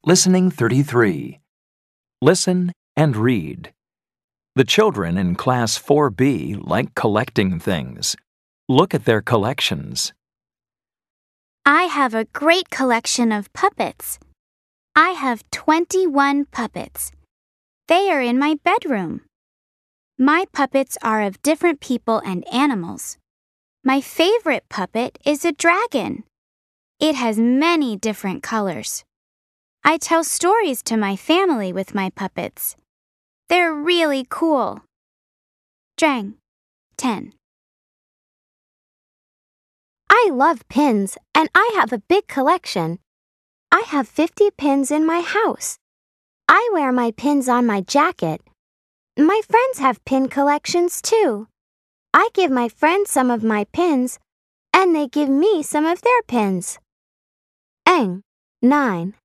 Listening 33. Listen and read. The children in Class 4B like collecting things. Look at their collections. I have a great collection of puppets. I have 21 puppets. They are in my bedroom. My puppets are of different people and animals. My favorite puppet is a dragon. It has many different colors. I tell stories to my family with my puppets. They're really cool. Zhang, 10. I love pins, and I have a big collection. I have 50 pins in my house. I wear my pins on my jacket. My friends have pin collections too. I give my friends some of my pins, and they give me some of their pins. Eng, 9.